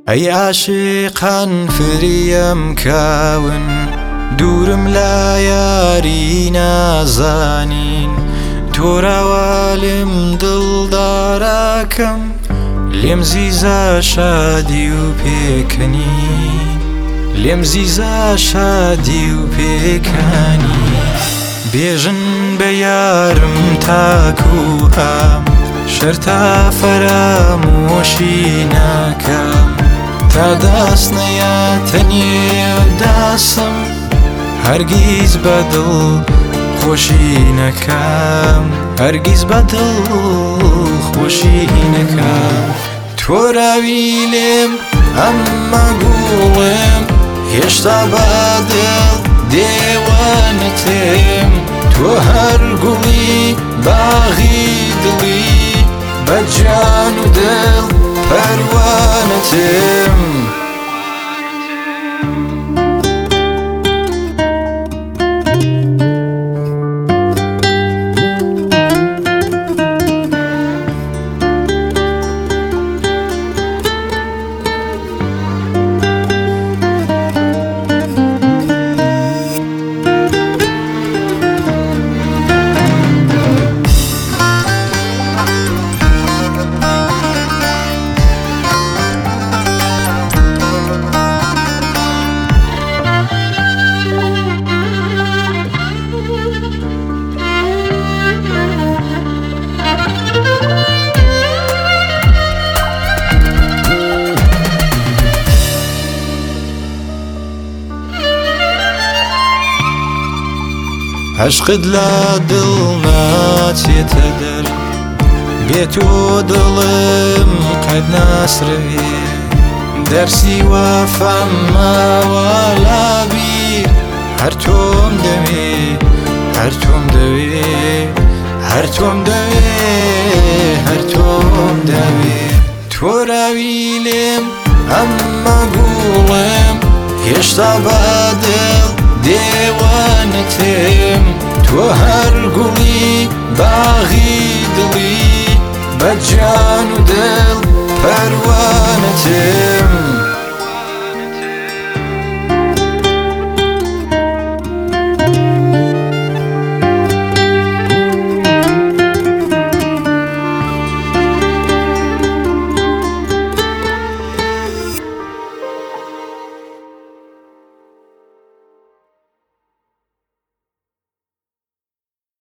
ئەی عاشقان فریم کاون دوورم لا یاری نازانین تۆراوالم دڵداراکەم لێم زیزە شادی و پێکەنی لێم زیزە شادی و پێکانی بێژن بە یارم تاکو ئام شەرتا فەرامۆشی ناکەم تا داستنەیە تەنێ داسم هەرگیز بەدڵ خۆشی نەکەم هەرگیز بەدڵ خۆشی نەکەم تۆراوی لێم ئەممە گوڵم هێشتا بەدڵ دێوانەتێم تۆ هەر گوڵی باغی دڵی بەجان و دڵ پەروانەتێم عشقت لا دڵ ناچێتە دەر بێ تۆ دڵم قەت ناسرەوێ دەرسی وەفام ماوە لا بیر هەر تۆم دەوێ هەر تۆم دەوێ هەر تۆم دەوێ هەر تۆم دەوێ تۆراوی لێم ئەممە گوڵم هێشتا بەدڵ دێوانەتێم تۆ هەر گوڵی باغی دڵی بەجان و دڵ پەروانەتێم